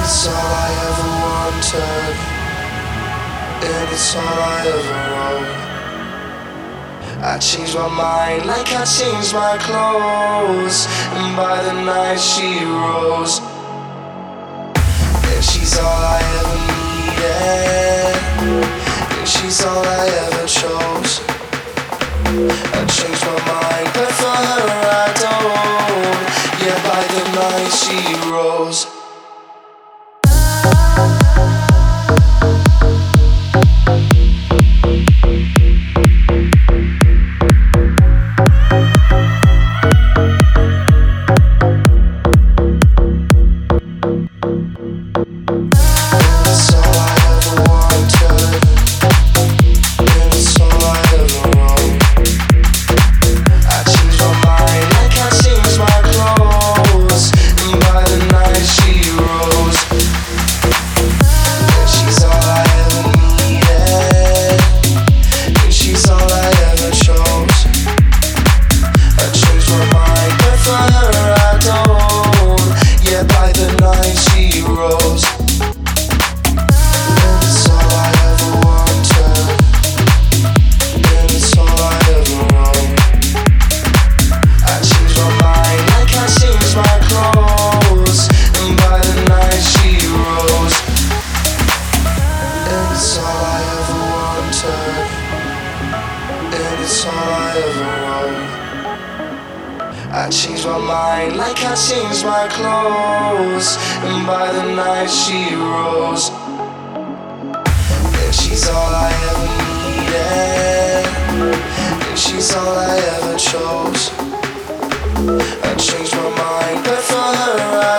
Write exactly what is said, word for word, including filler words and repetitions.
it's all I ever wanted, and it's all I ever wrote. I changed my mind like I changed my clothes, and by the night she rose. And she's all I ever needed, and she's all I ever chose. I changed my mind, but for her I don't. Yeah, by the night she rose. It's all I ever wrote. I changed my mind like I changed my clothes, and by the night she rose. And she's all I ever needed, and she's all I ever chose. I changed my mind, but for her I